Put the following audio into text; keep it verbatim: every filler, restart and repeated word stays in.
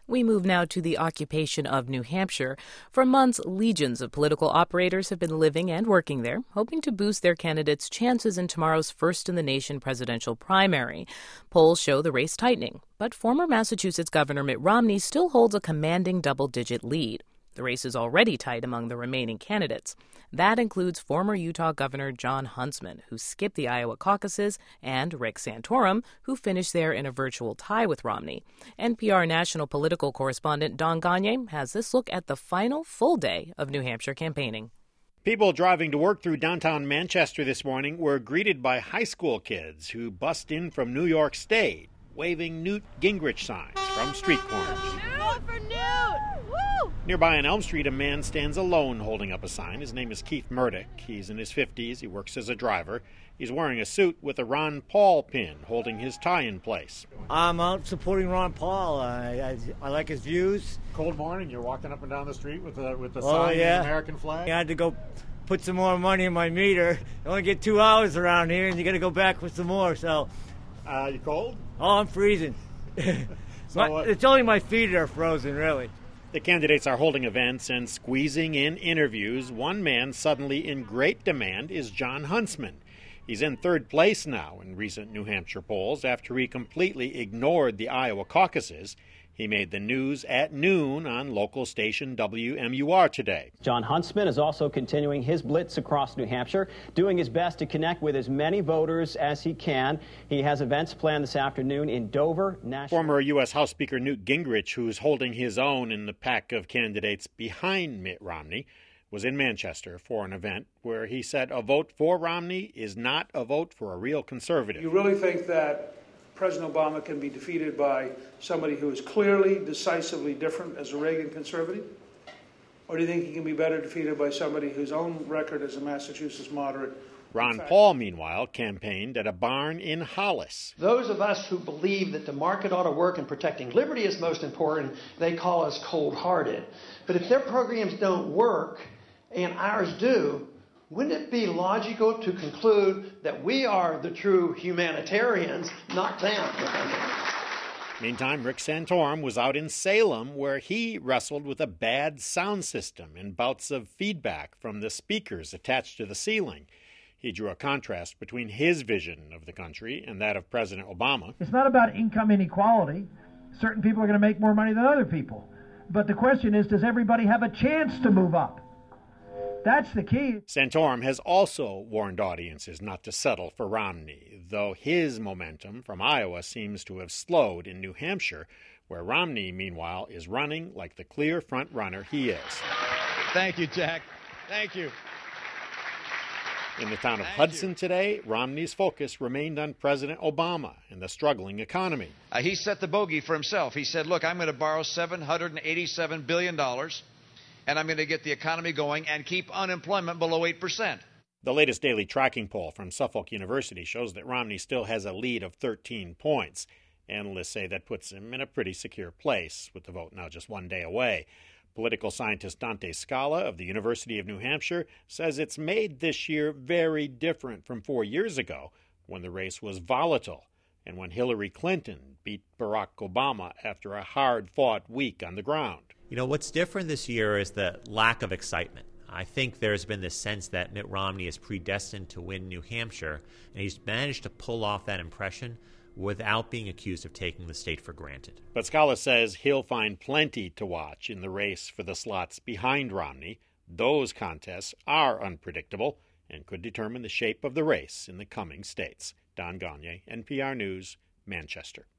We move now to the occupation of New Hampshire. For months, legions of political operators have been living and working there, hoping to boost their candidates' chances in tomorrow's first-in-the-nation presidential primary. Polls show the race tightening, but former Massachusetts Governor Mitt Romney still holds a commanding double-digit lead. The race is already tight among the remaining candidates. That includes former Utah Governor Jon Huntsman, who skipped the Iowa caucuses, and Rick Santorum, who finished there in a virtual tie with Romney. N P R national political correspondent Don Gonyea has this look at the final full day of New Hampshire campaigning. People driving to work through downtown Manchester this morning were greeted by high school kids who bussed in from New York State, waving Newt Gingrich signs from street corners. Vote for Newt! Woo! Nearby on Elm Street, a man stands alone holding up a sign. His name is Keith Murdoch. He's in his fifties. He works as a driver. He's wearing a suit with a Ron Paul pin, holding his tie in place. I'm out supporting Ron Paul. I, I, I like his views. Cold morning, you're walking up and down the street with the, with the Oh, sign yeah. and the American flag? I had to go put some more money in my meter. You only get two hours around here, and you got to go back with some more. So, Uh, you cold? oh, I'm freezing. So, My- uh, it's only my feet that are frozen, really. The candidates are holding events and squeezing in interviews. One man suddenly in great demand is Jon Huntsman. He's in third place now in recent New Hampshire polls after he completely ignored the Iowa caucuses. He made the news at noon on local station W M U R today. Jon Huntsman is also continuing his blitz across New Hampshire, doing his best to connect with as many voters as he can. He has events planned this afternoon in Dover, Nashville. Former U S House Speaker Newt Gingrich, who's holding his own in the pack of candidates behind Mitt Romney, was in Manchester for an event where he said a vote for Romney is not a vote for a real conservative. You really think that President Obama can be defeated by somebody who is clearly, decisively different as a Reagan conservative? Or do you think he can be better defeated by somebody whose own record as a Massachusetts moderate? Ron Paul, meanwhile, campaigned at a barn in Hollis. Those of us who believe that the market ought to work and protecting liberty is most important, they call us cold-hearted. But if their programs don't work and ours do, wouldn't it be logical to conclude that we are the true humanitarians, not them? Meantime, Rick Santorum was out in Salem where he wrestled with a bad sound system and bouts of feedback from the speakers attached to the ceiling. He drew a contrast between his vision of the country and that of President Obama. It's not about income inequality. Certain people are going to make more money than other people. But the question is, does everybody have a chance to move up? That's the key. Santorum has also warned audiences not to settle for Romney, though his momentum from Iowa seems to have slowed in New Hampshire, where Romney, meanwhile, is running like the clear front runner he is. Thank you, Jack. Thank you. In the town of Thank Hudson you. today, Romney's focus remained on President Obama and the struggling economy. Uh, he set the bogey for himself. He said, look, I'm going to borrow seven hundred eighty-seven billion dollars, and I'm going to get the economy going and keep unemployment below eight percent. The latest daily tracking poll from Suffolk University shows that Romney still has a lead of thirteen points. Analysts say that puts him in a pretty secure place, with the vote now just one day away. Political scientist Dante Scala of the University of New Hampshire says it's made this year very different from four years ago, when the race was volatile and when Hillary Clinton beat Barack Obama after a hard-fought week on the ground. You know, what's different this year is the lack of excitement. I think there's been this sense that Mitt Romney is predestined to win New Hampshire, and he's managed to pull off that impression without being accused of taking the state for granted. But Scala says he'll find plenty to watch in the race for the slots behind Romney. Those contests are unpredictable and could determine the shape of the race in the coming states. Don Gonyea, N P R News, Manchester.